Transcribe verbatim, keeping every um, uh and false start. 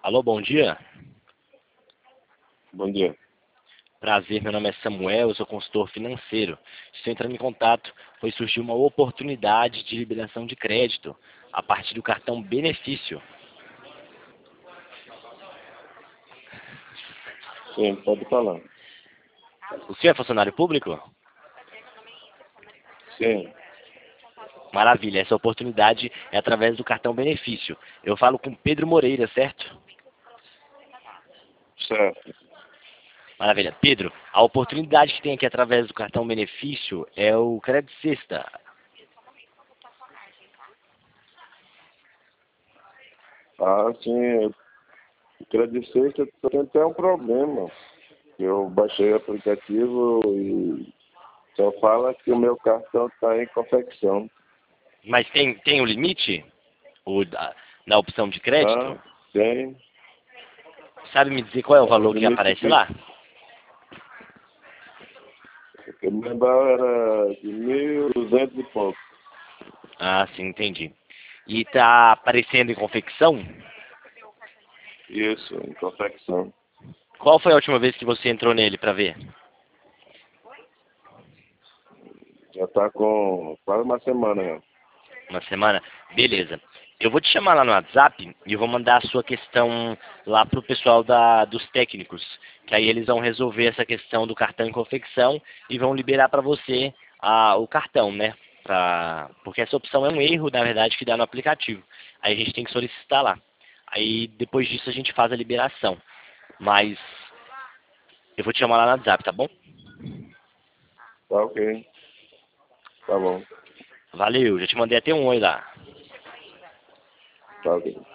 Alô, bom dia. Bom dia. Prazer, meu nome é Samuel, eu sou consultor financeiro. Estou entrando em contato, pois surgiu uma oportunidade de liberação de crédito a partir do cartão Benefício. Sim, pode falar. O senhor é funcionário público? Sim, Maravilha, essa oportunidade é através do cartão Benefício. Eu falo com Pedro Moreira, certo? certo. Maravilha. Pedro, a oportunidade que tem aqui através do cartão Benefício é o Crédito Sexta. Ah, sim, eu queria dizer que eu tenho até um problema. Eu baixei o aplicativo e só fala que o meu cartão está em confecção. Mas tem, tem o limite o, da, na opção de Ah, crédito? tem. Sabe me dizer qual é o O valor que limite aparece que lá? eu me lembrava era de mil e duzentos e pouco. Ah, sim, entendi. E tá aparecendo em confecção? Isso, em confecção. Qual foi a última vez que você entrou nele para ver? Já está com quase uma semana já. Uma semana? Beleza. Eu vou te chamar lá no WhatsApp e eu vou mandar a sua questão lá pro pessoal da, dos técnicos, que aí eles vão resolver essa questão do cartão em confecção e vão liberar para você a, o cartão, né? Pra, porque essa opção é um erro, na verdade, que dá no aplicativo. Aí a gente tem que solicitar lá. Aí depois disso a gente faz a liberação. Mas eu vou te chamar lá no WhatsApp, tá bom? Tá ok. Tá bom. Valeu, já te mandei até um oi lá. Tá ok.